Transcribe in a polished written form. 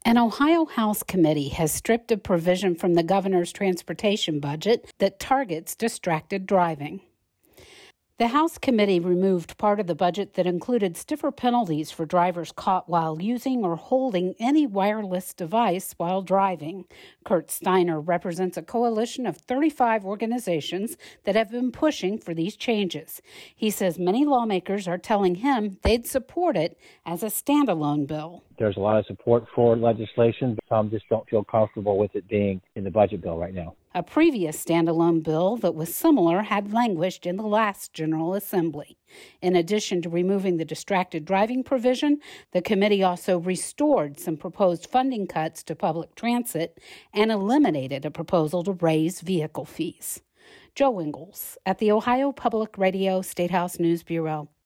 An Ohio House committee has stripped a provision from the governor's transportation budget that targets distracted driving. The House committee removed part of the budget that included stiffer penalties for drivers caught while using or holding any wireless device while driving. Kurt Steiner represents a coalition of 35 organizations that have been pushing for these changes. He says many lawmakers are telling him they'd support it as a standalone bill. There's a lot of support for legislation, but some just don't feel comfortable with it being in the budget bill right now. A previous standalone bill that was similar had languished in the last General Assembly. In addition to removing the distracted driving provision, the committee also restored some proposed funding cuts to public transit and eliminated a proposal to raise vehicle fees. Joe Ingles at the Ohio Public Radio State House News Bureau.